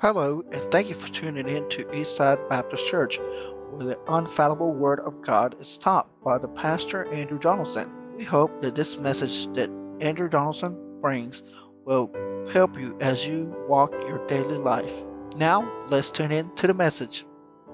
Hello, and thank you for tuning in to Eastside Baptist Church, where the unfallible Word of God is taught by the pastor Andrew Donaldson. We hope that this message that Andrew Donaldson brings will help you as you walk your daily life. Now, let's tune in to the message.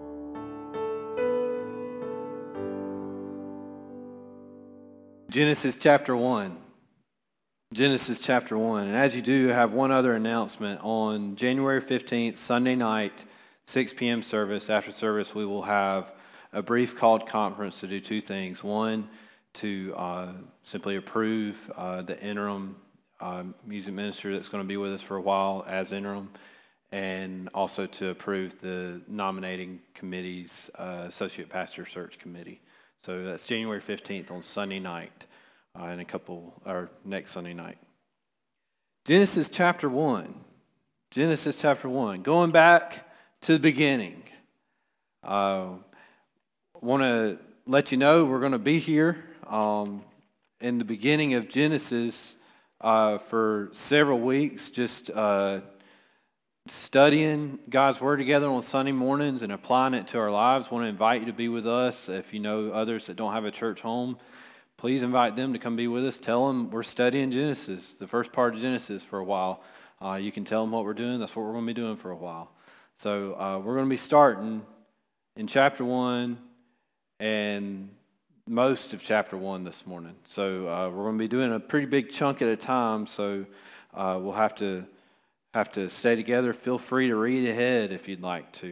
Genesis chapter 1. Genesis chapter 1. And as you do, have one other announcement. On January 15th, Sunday night, 6 p.m. service. After service, we will have a brief called conference to do two things. One, to simply approve the interim music minister that's going to be with us for a while as interim, and also to approve the nominating committee's associate pastor search committee. So that's January 15th on Sunday night, and next Sunday night. Genesis chapter 1. Genesis chapter 1. Going back to the beginning. I want to let you know we're going to be here in the beginning of Genesis for several weeks, just studying God's Word together on Sunday mornings and applying it to our lives. I want to invite you to be with us. If you know others that don't have a church home, please invite them to come be with us. Tell them we're studying Genesis, the first part of Genesis, for a while. You can tell them what we're doing. That's what we're going to be doing for a while. So we're going to be starting in chapter 1 and most of chapter 1 this morning. So we're going to be doing a pretty big chunk at a time, so we'll have to stay together. Feel free to read ahead if you'd like to.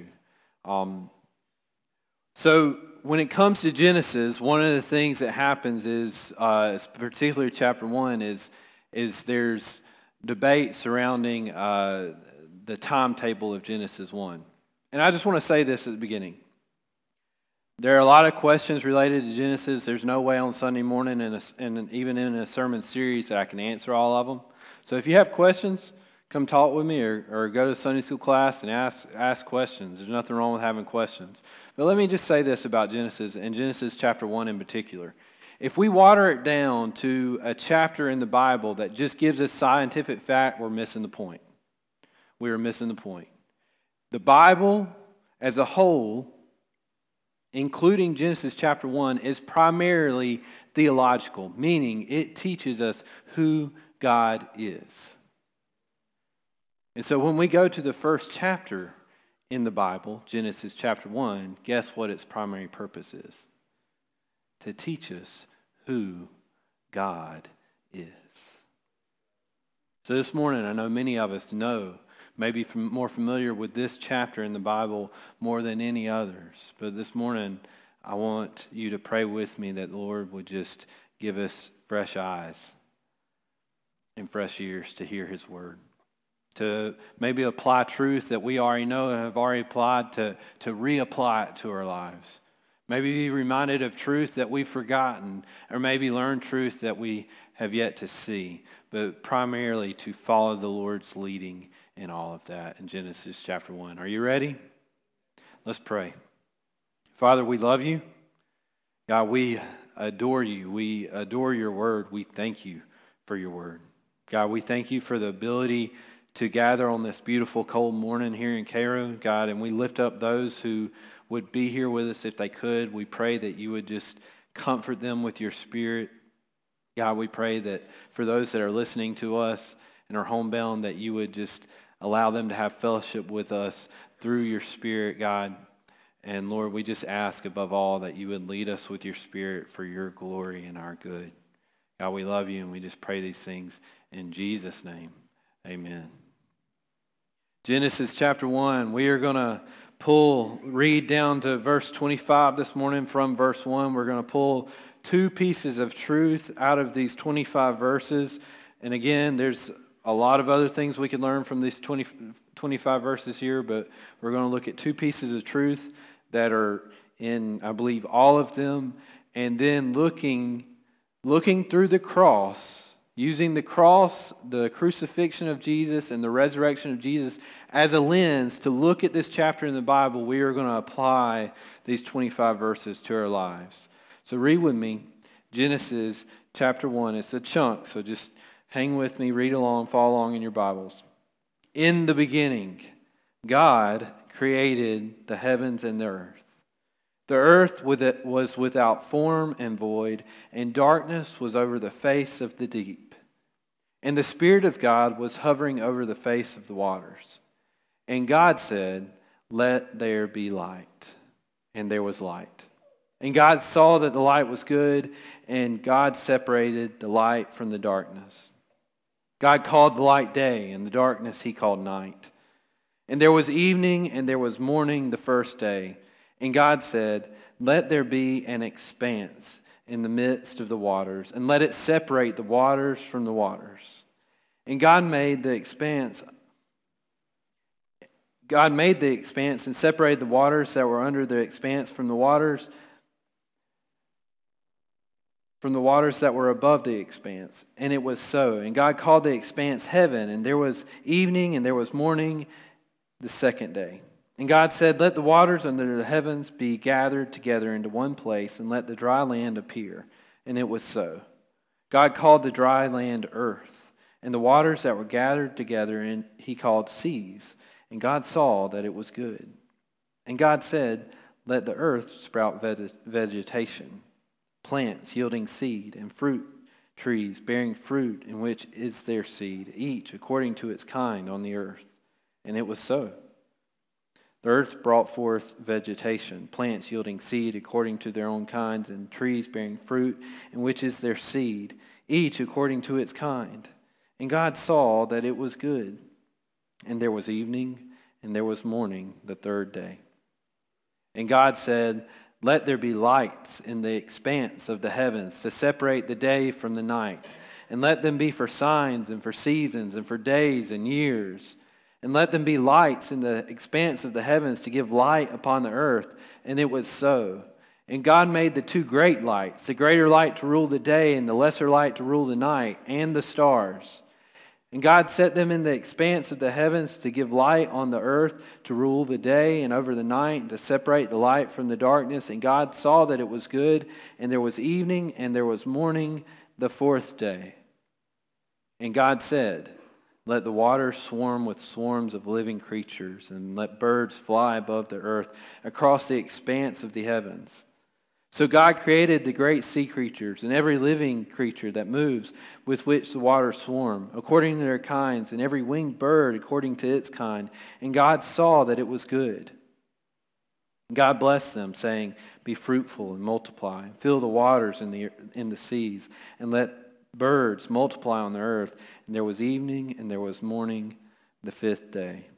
So when it comes to Genesis, one of the things that happens is, particularly chapter 1, is there's debate surrounding the timetable of Genesis 1. And I just want to say this at the beginning. There are a lot of questions related to Genesis. There's no way on Sunday morning and even in a sermon series that I can answer all of them. So if you have questions, come talk with me or go to Sunday school class and ask questions. There's nothing wrong with having questions. But let me just say this about Genesis, and Genesis chapter 1 in particular. If we water it down to a chapter in the Bible that just gives us scientific fact, we're missing the point. We are missing the point. The Bible as a whole, including Genesis chapter 1, is primarily theological, meaning it teaches us who God is. And so when we go to the first chapter in the Bible, Genesis chapter 1, guess what its primary purpose is? To teach us who God is. So this morning, I know many of us know, maybe more familiar with this chapter in the Bible more than any others. But this morning, I want you to pray with me that the Lord would just give us fresh eyes and fresh ears to hear His word, to maybe apply truth that we already know and have already applied, to reapply it to our lives. Maybe be reminded of truth that we've forgotten, or maybe learn truth that we have yet to see, but primarily to follow the Lord's leading in all of that in Genesis chapter 1. Are you ready? Let's pray. Father, we love you. God, we adore you. We adore your word. We thank you for your word. God, we thank you for the ability to gather on this beautiful cold morning here in Cairo, God, and we lift up those who would be here with us if they could. We pray that you would just comfort them with your spirit. God, we pray that for those that are listening to us and are homebound, that you would just allow them to have fellowship with us through your spirit, God. And Lord, we just ask above all that you would lead us with your spirit for your glory and our good. God, we love you and we just pray these things in Jesus' name. Amen. Genesis chapter 1, we are going to read down to verse 25 this morning from verse 1. We're going to pull two pieces of truth out of these 25 verses. And again, there's a lot of other things we can learn from these 25 verses here, but we're going to look at two pieces of truth that are in, I believe, all of them, and then looking through the cross, using the cross, the crucifixion of Jesus and the resurrection of Jesus as a lens to look at this chapter in the Bible. We are going to apply these 25 verses to our lives. So read with me Genesis chapter 1. It's a chunk, so just hang with me, read along, follow along in your Bibles. In the beginning, God created the heavens and the earth. The earth was without form and void, and darkness was over the face of the deep. And the Spirit of God was hovering over the face of the waters. And God said, "Let there be light." And there was light. And God saw that the light was good, and God separated the light from the darkness. God called the light day, and the darkness he called night. And there was evening, and there was morning the first day. And God said, "Let there be an expanse in the midst of the waters, and let it separate the waters from the waters." And God made the expanse and separated the waters that were under the expanse from the waters that were above the expanse. And it was so. And God called the expanse heaven, and there was evening and there was morning the second day. And God said, "Let the waters under the heavens be gathered together into one place, and let the dry land appear." And it was so. God called the dry land earth, and the waters that were gathered together he called seas. And God saw that it was good. And God said, "Let the earth sprout vegetation, plants yielding seed, and fruit trees bearing fruit in which is their seed, each according to its kind on the earth." And it was so. The earth brought forth vegetation, plants yielding seed according to their own kinds, and trees bearing fruit in which is their seed, each according to its kind. And God saw that it was good. And there was evening, and there was morning the third day. And God said, "Let there be lights in the expanse of the heavens to separate the day from the night, and let them be for signs and for seasons and for days and years. And let them be lights in the expanse of the heavens to give light upon the earth." And it was so. And God made the two great lights, the greater light to rule the day and the lesser light to rule the night, and the stars. And God set them in the expanse of the heavens to give light on the earth, to rule the day and over the night, and to separate the light from the darkness. And God saw that it was good, and there was evening, and there was morning the fourth day. And God said, "Let the waters swarm with swarms of living creatures, and let birds fly above the earth across the expanse of the heavens." So God created the great sea creatures and every living creature that moves, with which the waters swarm, according to their kinds, and every winged bird according to its kind. And God saw that it was good. And God blessed them, saying, "Be fruitful and multiply, and fill the waters in the seas, and let birds multiply on the earth." And there was evening and there was morning the fifth day.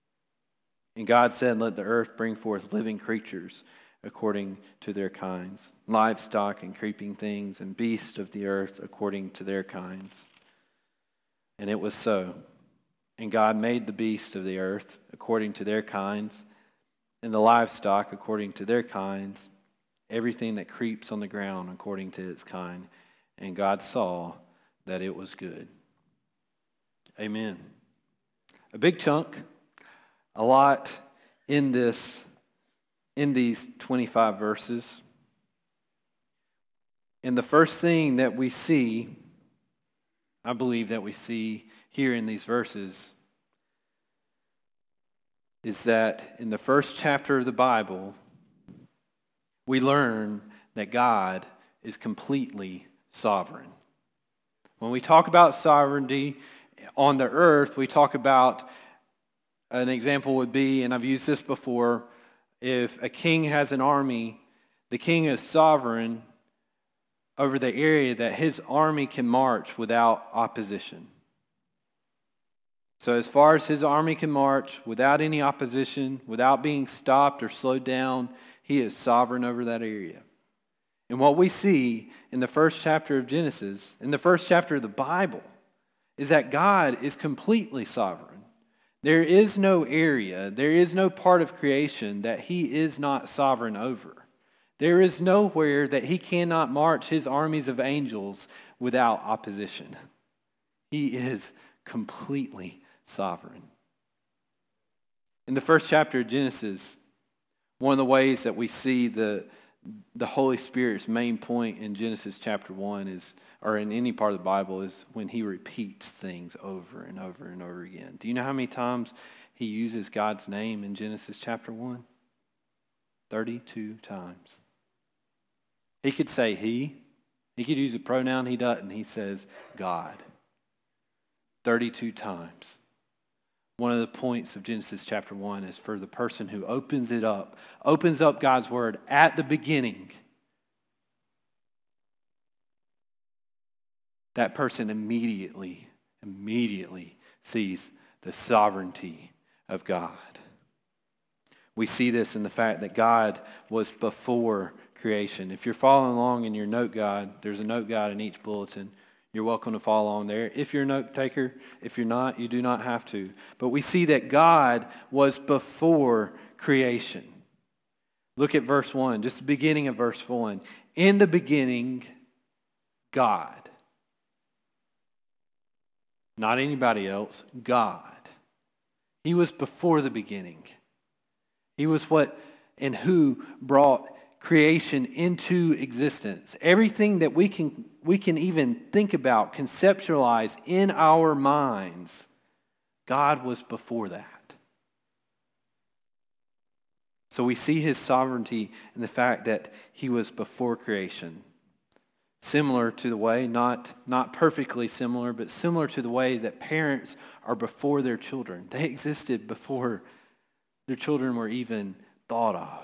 And God said, "Let the earth bring forth living creatures according to their kinds, livestock and creeping things, and beasts of the earth according to their kinds." And it was so. And God made the beasts of the earth according to their kinds, and the livestock according to their kinds, everything that creeps on the ground according to its kind. And God saw that it was good. Amen. A big chunk, a lot in these 25 verses. And the first thing that we see, I believe that we see here in these verses, is that in the first chapter of the Bible, we learn that God is completely sovereign. When we talk about sovereignty on the earth, we talk about, an example would be, and I've used this before, if a king has an army, the king is sovereign over the area that his army can march without opposition. So as far as his army can march without any opposition, without being stopped or slowed down, he is sovereign over that area. And what we see in the first chapter of Genesis, in the first chapter of the Bible, is that God is completely sovereign. There is no area, there is no part of creation that he is not sovereign over. There is nowhere that he cannot march his armies of angels without opposition. He is completely sovereign. In the first chapter of Genesis, one of the ways that we see the Holy Spirit's main point in Genesis chapter 1 is, or in any part of the Bible, is when he repeats things over and over and over again. Do you know how many times he uses God's name in Genesis chapter 1? 32 times. He could say he. He could use a pronoun. He doesn't. He says God. 32 times. One of the points of Genesis chapter 1 is for the person who opens up God's word at the beginning. That person immediately sees the sovereignty of God. We see this in the fact that God was before creation. If you're following along in your note guide, there's a note guide in each bulletin. You're welcome to follow along there. If you're a note taker, if you're not, you do not have to. But we see that God was before creation. Look at verse 1, just the beginning of verse 1. In the beginning, God. Not anybody else, God. He was before the beginning. He was what and who brought creation into existence. Everything that we can even think about, conceptualize in our minds, God was before that. So we see his sovereignty in the fact that he was before creation. Similar to the way, not perfectly similar, but similar to the way that parents are before their children. They existed before their children were even thought of.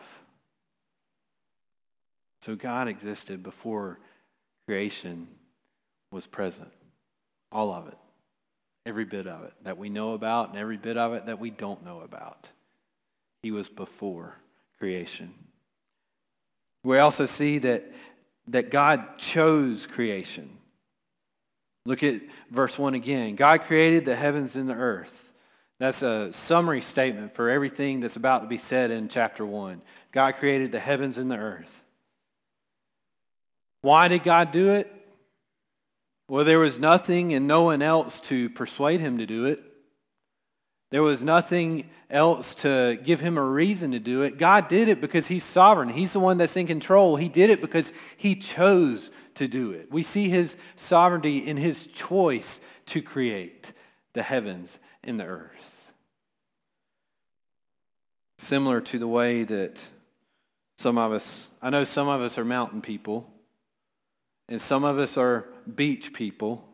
So God existed before creation was present. All of it. Every bit of it that we know about and every bit of it that we don't know about. He was before creation. We also see that God chose creation. Look at verse 1 again. God created the heavens and the earth. That's a summary statement for everything that's about to be said in chapter 1. God created the heavens and the earth. Why did God do it? Well, there was nothing and no one else to persuade him to do it. There was nothing else to give him a reason to do it. God did it because he's sovereign. He's the one that's in control. He did it because he chose to do it. We see his sovereignty in his choice to create the heavens and the earth. Similar to the way that I know some of us are mountain people, and some of us are beach people.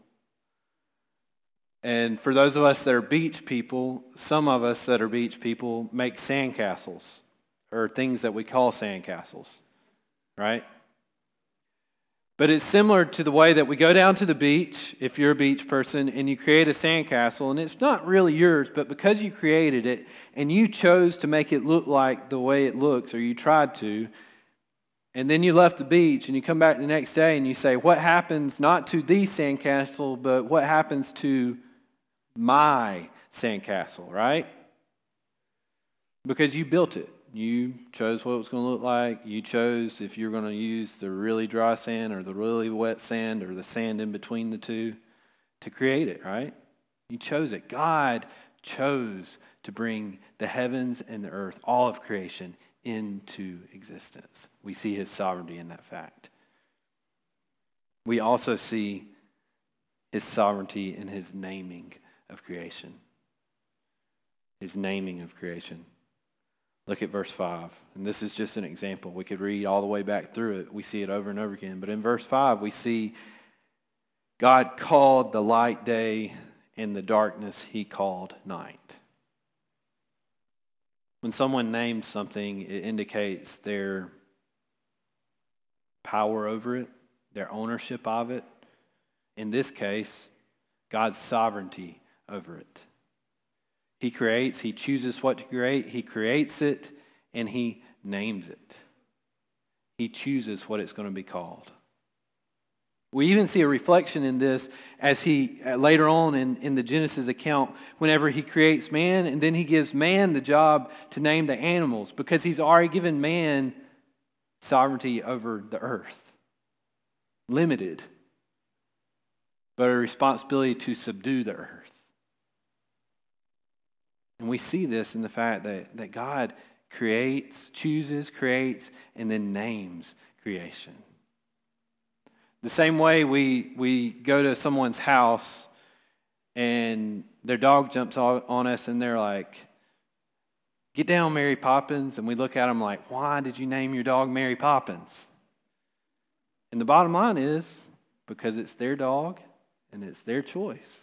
And for those of us that are beach people, some of us that are beach people make sandcastles, or things that we call sandcastles, right? But it's similar to the way that we go down to the beach, if you're a beach person, and you create a sandcastle, and it's not really yours, but because you created it, and you chose to make it look like the way it looks, or you tried to, and then you left the beach, and you come back the next day, and you say, what happens not to the sandcastle, but what happens to my sandcastle, right? Because you built it. You chose what it was going to look like. You chose if you're going to use the really dry sand or the really wet sand or the sand in between the two to create it, right? You chose it. God chose to bring the heavens and the earth, all of creation, into existence. We see his sovereignty in that fact. We also see his sovereignty in his naming of creation. His naming of creation. Look at verse 5. And this is just an example. We could read all the way back through it. We see it over and over again. But in verse 5, we see God called the light day, and the darkness he called night. When someone names something, it indicates their power over it, their ownership of it. In this case, God's sovereignty over it. He creates, he chooses what to create, he creates it, and he names it. He chooses what it's going to be called. We even see a reflection in this as he, later on in the Genesis account, whenever he creates man, and then he gives man the job to name the animals, because he's already given man sovereignty over the earth. Limited, but a responsibility to subdue the earth. And we see this in the fact that God chooses, creates, and then names creation. The same way we go to someone's house and their dog jumps on us and they're like, Get down, Mary Poppins. And we look at them like, why did you name your dog Mary Poppins? And the bottom line is because it's their dog and it's their choice.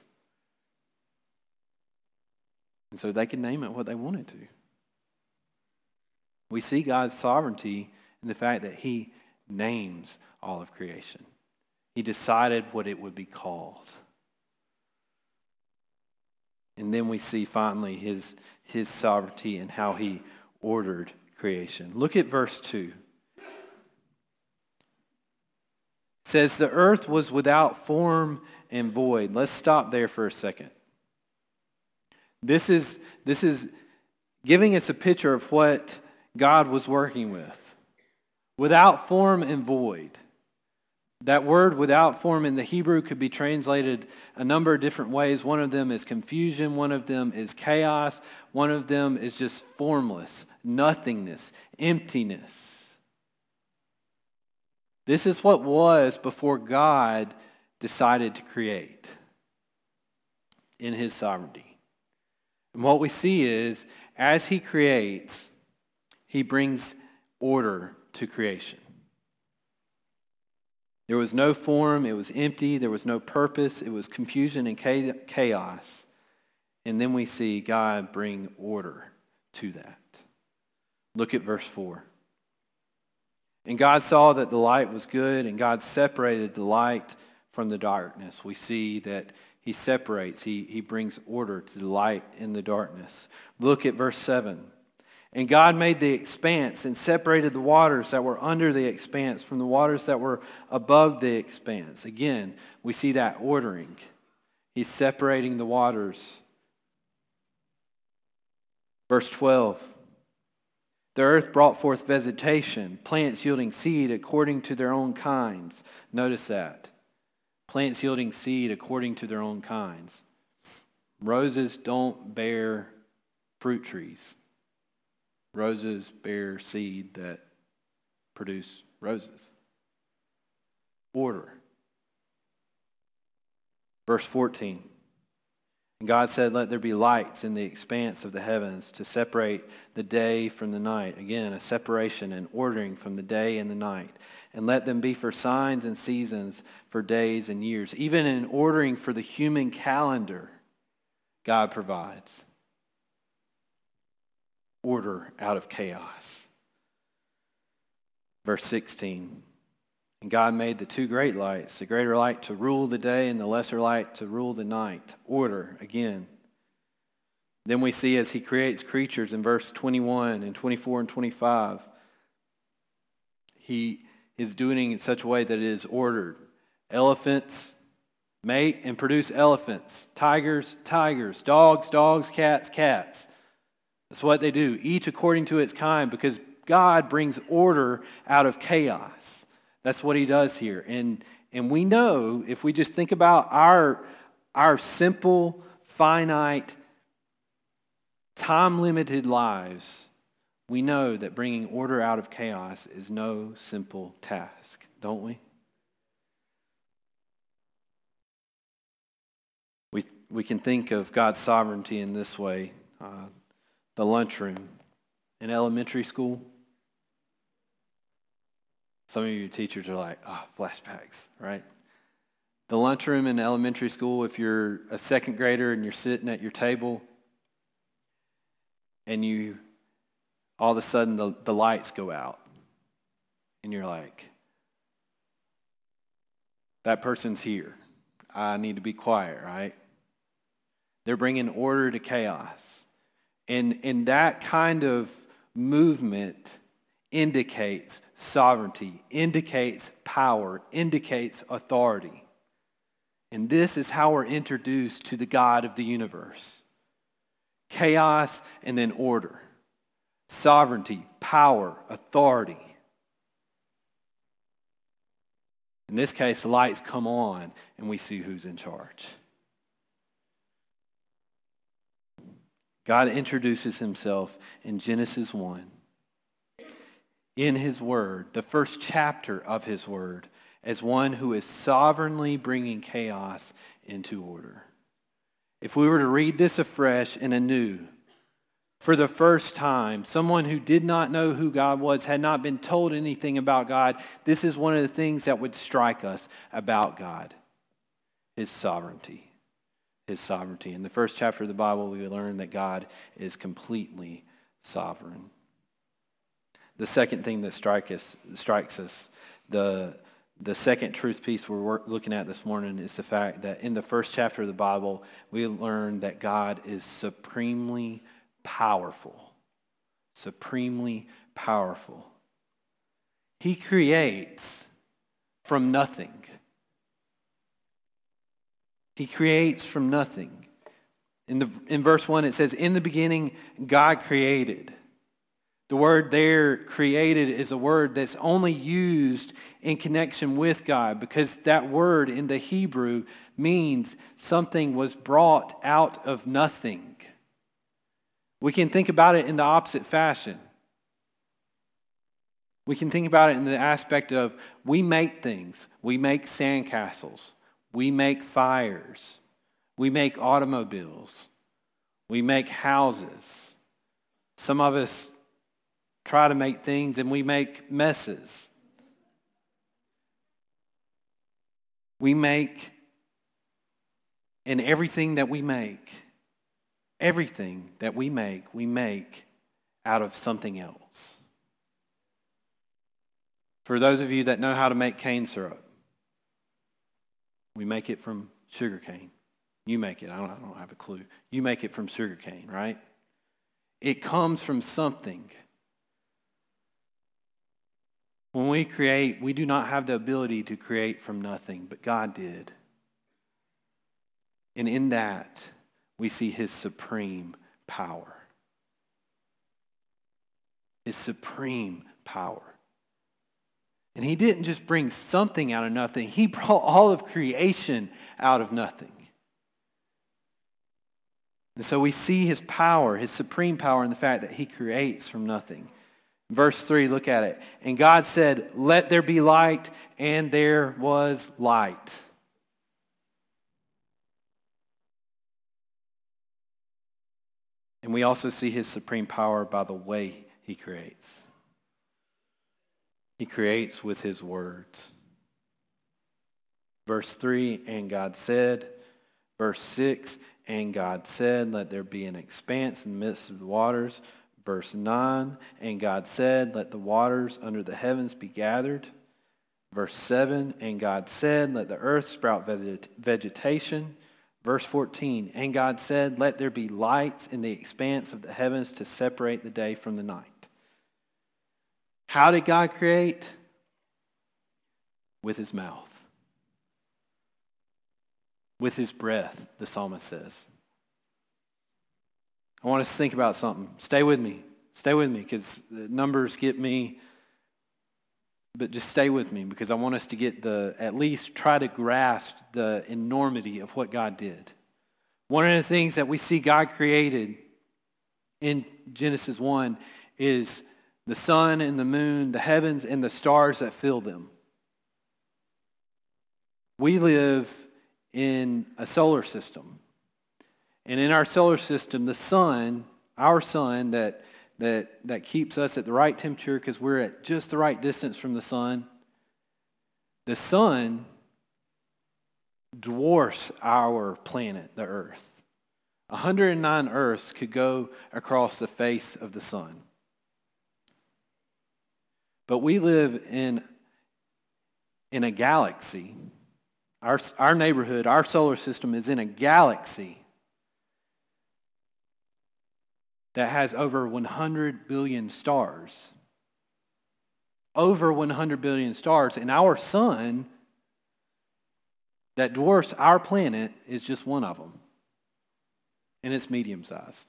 And so they can name it what they wanted to. We see God's sovereignty in the fact that he names all of creation. He decided what it would be called. And then we see finally his sovereignty and how he ordered creation. Look at verse 2. It says, the earth was without form and void. Let's stop there for a second. This is giving us a picture of what God was working with. Without form and void. That word without form in the Hebrew could be translated a number of different ways. One of them is confusion. One of them is chaos. One of them is just formless, nothingness, emptiness. This is what was before God decided to create in his sovereignty. And what we see is, as he creates, he brings order to creation. There was no form, it was empty, there was no purpose, it was confusion and chaos. And then we see God bring order to that. Look at verse 4. And God saw that the light was good, and God separated the light from the darkness. We see that he separates, he brings order to the light in the darkness. Look at verse 7. And God made the expanse and separated the waters that were under the expanse from the waters that were above the expanse. Again, we see that ordering. He's separating the waters. Verse 12. The earth brought forth vegetation, plants yielding seed according to their own kinds. Notice that. Plants yielding seed according to their own kinds. Roses don't bear fruit trees. Roses bear seed that produce roses. Order. Verse 14. And God said, let there be lights in the expanse of the heavens to separate the day from the night. Again, a separation and ordering from the day and the night. And let them be for signs and seasons, for days and years. Even in ordering for the human calendar, God provides order out of chaos. Verse 16. And God made the two great lights, the greater light to rule the day and the lesser light to rule the night. Order again. Then we see as he creates creatures in verse 21 and 24 and 25, he is doing it in such a way that it is ordered. Elephants mate and produce elephants. Tigers, tigers. Dogs, dogs. Cats, cats. That's what they do, each according to its kind, because God brings order out of chaos. That's what he does here. And we know, if we just think about our simple, finite, time-limited lives, we know that bringing order out of chaos is no simple task, don't we? We can think of God's sovereignty in this way. The lunchroom in elementary school. Some of you teachers are like, flashbacks, right? The lunchroom in elementary school, if you're a second grader and you're sitting at your table and you, all of a sudden the lights go out and you're like, that person's here. I need to be quiet, right? They're bringing order to chaos. And that kind of movement indicates sovereignty, indicates power, indicates authority. And this is how we're introduced to the God of the universe. Chaos and then order. Sovereignty, power, authority. In this case, the lights come on and we see who's in charge. God introduces himself in Genesis 1, in his word, the first chapter of his word, as one who is sovereignly bringing chaos into order. If we were to read this afresh and anew, for the first time, someone who did not know who God was, had not been told anything about God, this is one of the things that would strike us about God, his sovereignty. His sovereignty. In the first chapter of the Bible, we learn that God is completely sovereign. The second thing that strikes us, the second truth piece we're looking at this morning is the fact that in the first chapter of the Bible, we learn that God is supremely powerful. Supremely powerful. He creates from nothing. He creates from nothing. In verse 1, it says, in the beginning, God created. The word there, created, is a word that's only used in connection with God because that word in the Hebrew means something was brought out of nothing. We can think about it in the opposite fashion. We can think about it in the aspect of we make things. We make sandcastles. We make fires. We make automobiles. We make houses. Some of us try to make things and we make messes. We make, and everything that we make out of something else. For those of you that know how to make cane syrup, we make it from sugar cane. You make it. I don't have a clue. You make it from sugar cane, right? It comes from something. When we create, we do not have the ability to create from nothing, but God did. And in that, we see his supreme power. His supreme power. And he didn't just bring something out of nothing. He brought all of creation out of nothing. And so we see his power, his supreme power in the fact that he creates from nothing. Verse 3, look at it. And God said, let there be light, and there was light. And we also see his supreme power by the way he creates. He creates with his words. Verse 3, and God said. Verse 6, and God said, let there be an expanse in the midst of the waters. Verse 9, and God said, let the waters under the heavens be gathered. Verse 7, and God said, let the earth sprout vegetation. Verse 14, and God said, let there be lights in the expanse of the heavens to separate the day from the night. How did God create? With his mouth. With his breath, the psalmist says. I want us to think about something. Stay with me. Stay with me because the numbers get me. But just stay with me because I want us to get at least try to grasp the enormity of what God did. One of the things that we see God created in Genesis 1 is the sun and the moon, the heavens and the stars that fill them. We live in a solar system. And in our solar system, the sun, our sun that keeps us at the right temperature because we're at just the right distance from the sun dwarfs our planet, the Earth. 109 Earths could go across the face of the sun. But we live in a galaxy. Our neighborhood, our solar system is in a galaxy that has over 100 billion stars. Over 100 billion stars. And our sun that dwarfs our planet is just one of them. And it's medium-sized.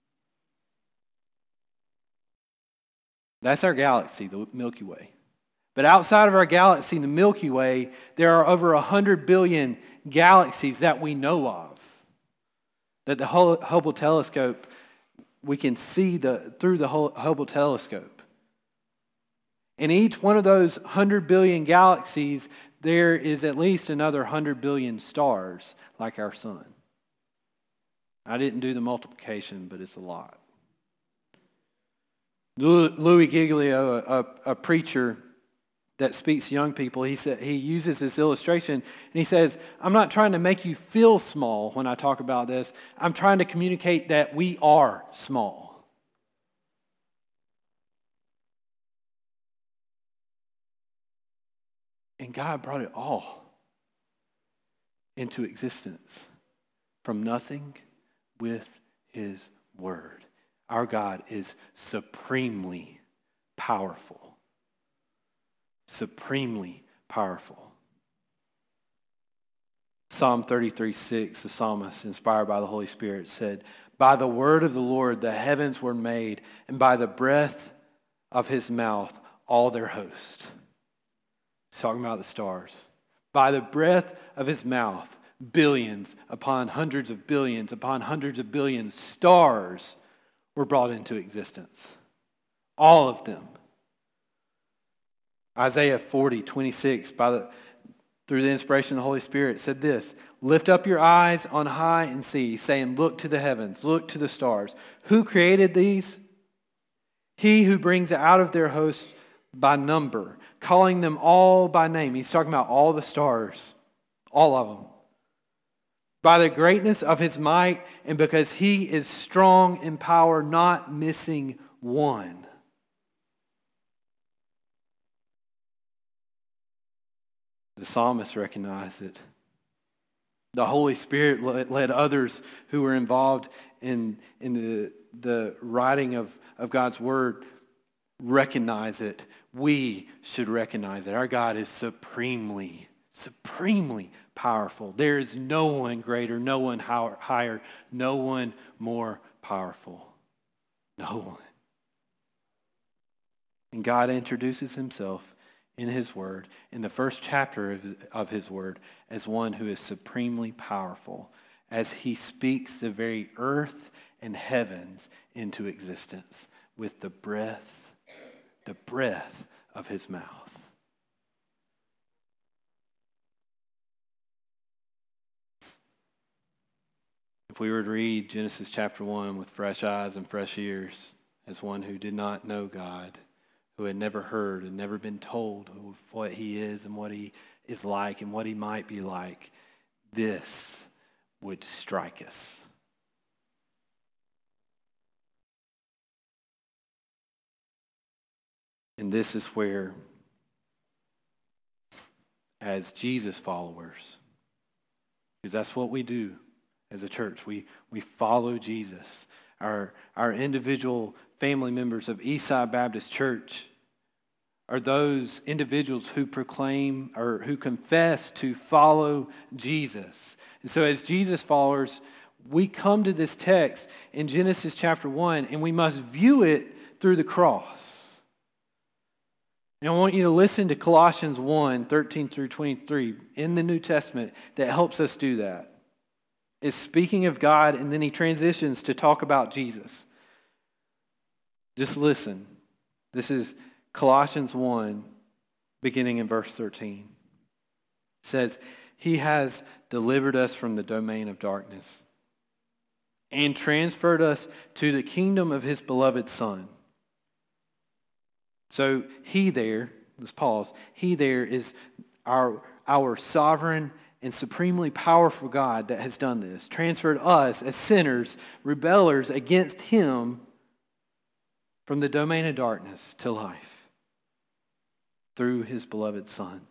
That's our galaxy, the Milky Way. But outside of our galaxy, the Milky Way, there are over 100 billion galaxies that we know of. That the Hubble telescope, we can see through the Hubble telescope. In each one of those 100 billion galaxies, there is at least another 100 billion stars like our sun. I didn't do the multiplication, but it's a lot. Louis Giglio, a preacher that speaks to young people, he uses this illustration, and he says, I'm not trying to make you feel small when I talk about this. I'm trying to communicate that we are small. And God brought it all into existence from nothing with his word. Our God is supremely powerful. Supremely powerful. Psalm 33:6, the psalmist, inspired by the Holy Spirit, said, by the word of the Lord the heavens were made, and by the breath of his mouth all their host. He's talking about the stars. By the breath of his mouth, billions upon hundreds of billions stars were brought into existence. All of them. Isaiah 40:26, through the inspiration of the Holy Spirit, said this, lift up your eyes on high and see, saying, look to the heavens, look to the stars. Who created these? He who brings out of their host by number, calling them all by name. He's talking about all the stars, all of them. By the greatness of his might, and because he is strong in power, not missing one. The psalmist recognized it. The Holy Spirit led others who were involved in the writing of God's word recognize it. We should recognize it. Our God is supremely powerful. There is no one greater, no one higher, no one more powerful. No one. And God introduces himself in his word, in the first chapter of his word, as one who is supremely powerful, as he speaks the very earth and heavens into existence with the breath of his mouth. If we were to read Genesis chapter 1 with fresh eyes and fresh ears, as one who did not know God, who had never heard and never been told of what he is and what he is like and what he might be like, this would strike us. And this is where, as Jesus followers, because that's what we do as a church, we follow Jesus. Our individual family members of Eastside Baptist Church are those individuals who proclaim or who confess to follow Jesus. And so as Jesus followers, we come to this text in Genesis chapter 1 and we must view it through the cross. And I want you to listen to Colossians 1:13 through 23 in the New Testament that helps us do that. It's speaking of God, and then he transitions to talk about Jesus. Just listen. This is Colossians 1, beginning in verse 13. It says, he has delivered us from the domain of darkness and transferred us to the kingdom of his beloved Son. So he there, let's pause, he there is our sovereign and supremely powerful God that has done this, transferred us as sinners, rebellers against him from the domain of darkness to life through his beloved Son.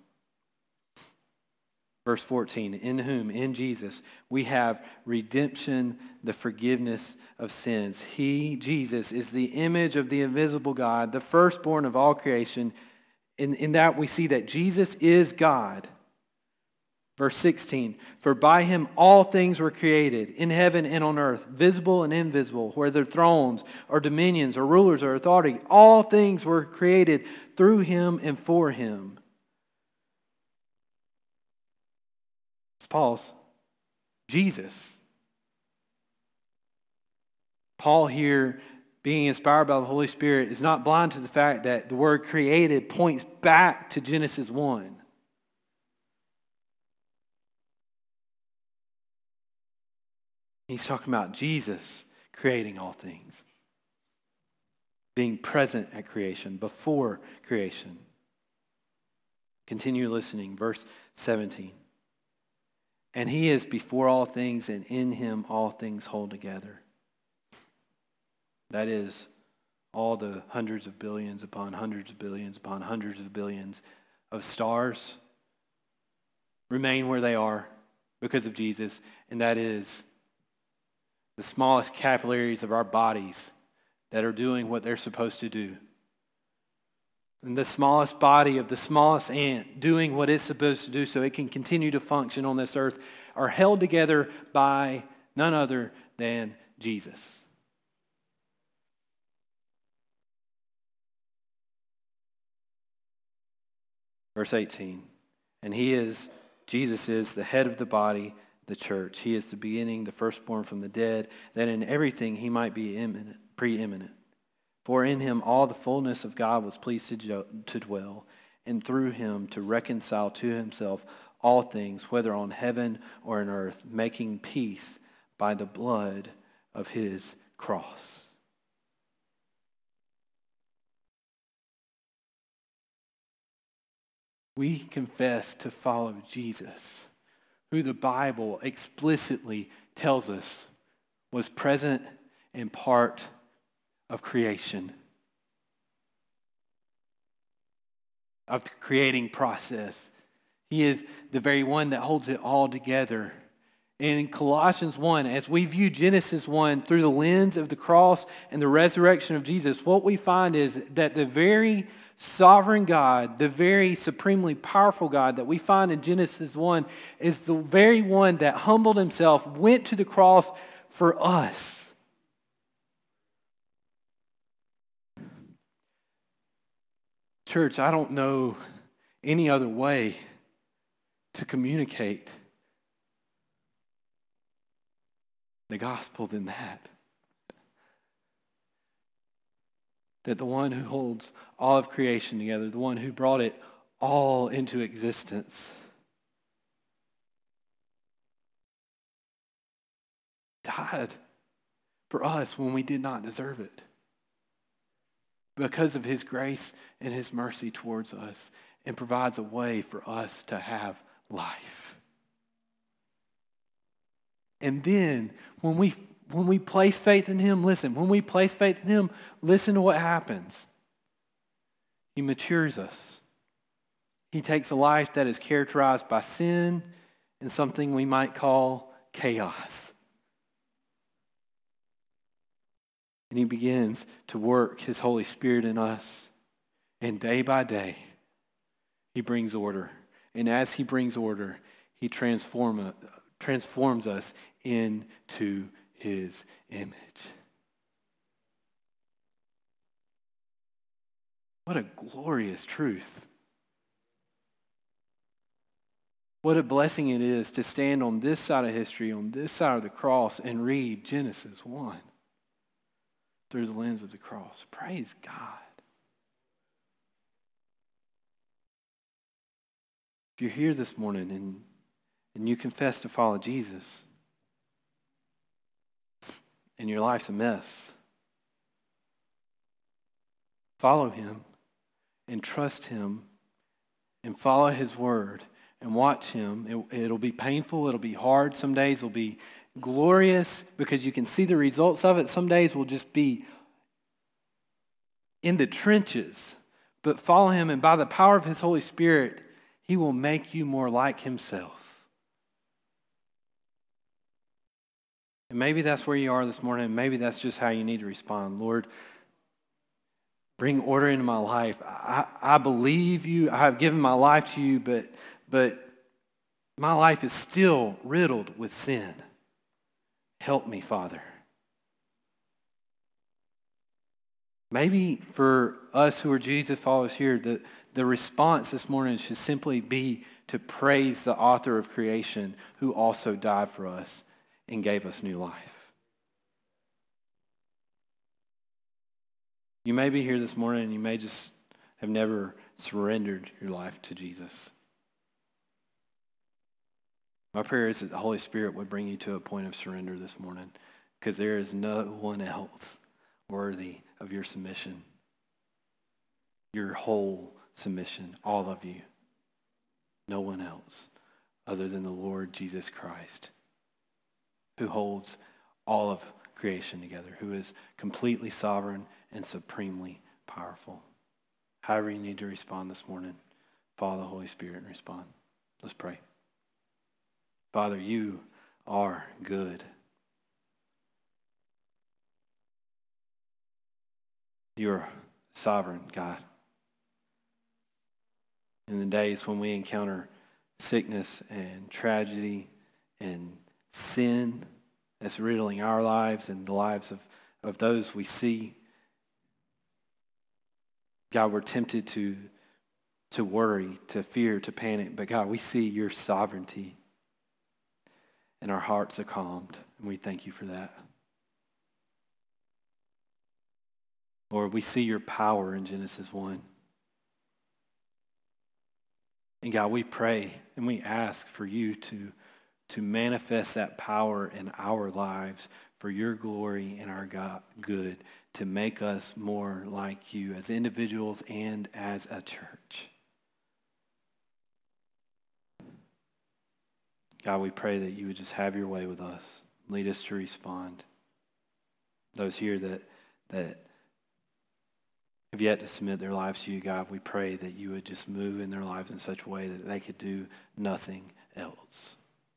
Verse 14, in whom, in Jesus, we have redemption, the forgiveness of sins. He, Jesus, is the image of the invisible God, the firstborn of all creation. In that we see that Jesus is God. Verse 16, for by him all things were created, in heaven and on earth, visible and invisible, whether thrones or dominions or rulers or authority, all things were created through him and for him. Let's pause. Jesus. Paul here, being inspired by the Holy Spirit, is not blind to the fact that the word created points back to Genesis 1. He's talking about Jesus creating all things. being present at creation, before creation. Continue listening, verse 17. And he is before all things, and in him all things hold together. That is, all the hundreds of billions upon hundreds of billions upon hundreds of billions of stars remain where they are because of Jesus, and that is the smallest capillaries of our bodies that are doing what they're supposed to do. And the smallest body of the smallest ant doing what it's supposed to do so it can continue to function on this earth are held together by none other than Jesus. Verse 18, and Jesus is the head of the body, the church. He is the beginning, the firstborn from the dead, that in everything he might be preeminent. For in him all the fullness of God was pleased to dwell, and through him to reconcile to himself all things, whether on heaven or on earth, making peace by the blood of his cross. We confess to follow Jesus, who the Bible explicitly tells us was present and part of creation, of the creating process. He is the very one that holds it all together. And in Colossians 1, as we view Genesis 1 through the lens of the cross and the resurrection of Jesus, what we find is that the very sovereign God, the very supremely powerful God that we find in Genesis 1 is the very one that humbled himself, went to the cross for us. Church, I don't know any other way to communicate the gospel than that. That the one who holds all of creation together, the one who brought it all into existence, died for us when we did not deserve it. Because of his grace and his mercy towards us, and provides a way for us to have life. And then when we place faith in him, listen to what happens. He matures us. He takes a life that is characterized by sin and something we might call chaos. And he begins to work his Holy Spirit in us. And day by day, he brings order. And as he brings order, he transforms us into his image. What a glorious truth. What a blessing it is to stand on this side of history, on this side of the cross, and read Genesis 1 through the lens of the cross. Praise God. If you're here this morning and you confess to follow Jesus, and your life's a mess, follow him and trust him and follow his word and watch him. It'll be painful. It'll be hard. Some days will be glorious because you can see the results of it. Some days will just be in the trenches. But follow him, and by the power of his Holy Spirit, he will make you more like himself. And maybe that's where you are this morning, and maybe that's just how you need to respond. Lord, bring order into my life. I believe you. I have given my life to you, but my life is still riddled with sin. Help me, Father. Maybe for us who are Jesus followers here, the response this morning should simply be to praise the author of creation who also died for us and gave us new life. You may be here this morning and you may just have never surrendered your life to Jesus. My prayer is that the Holy Spirit would bring you to a point of surrender this morning, because there is no one else worthy of your submission. your whole submission, all of you. No one else other than the Lord Jesus Christ, who holds all of creation together, who is completely sovereign and supremely powerful. However you need to respond this morning, follow the Holy Spirit and respond. Let's pray. Father, you are good. You're sovereign, God. In the days when we encounter sickness and tragedy and sin that's riddling our lives and the lives of those we see, God, we're tempted to worry, to fear, to panic. But God, we see your sovereignty and our hearts are calmed, and we thank you for that. Lord, we see your power in Genesis 1. And God, we pray and we ask for you to manifest that power in our lives for your glory and our God, good, to make us more like you as individuals and as a church. God, we pray that you would just have your way with us. Lead us to respond. Those here that have yet to submit their lives to you, God, we pray that you would just move in their lives in such a way that they could do nothing else.